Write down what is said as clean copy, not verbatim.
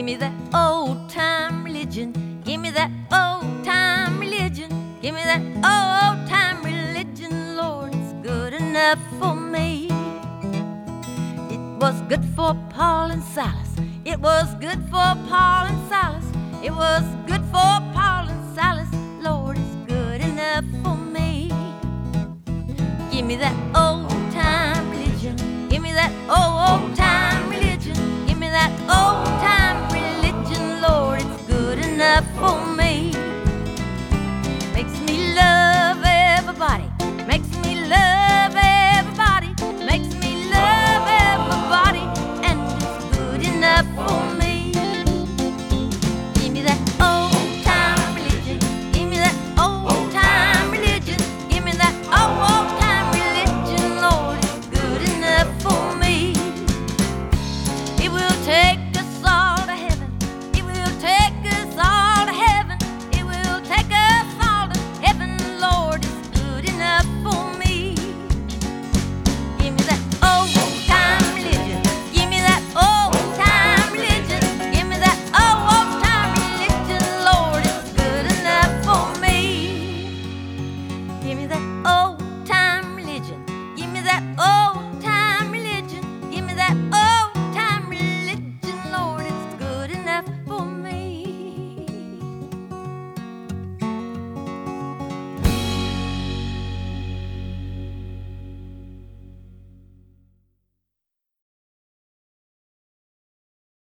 Give me that old-time religion. Give me that old-time religion. Give me that old-time religion, Lord, it's good enough for me. It was good for Paul and Silas. It was good for Paul and Silas. It was good for Paul and Silas, Lord, it's good enough for me. Give me that old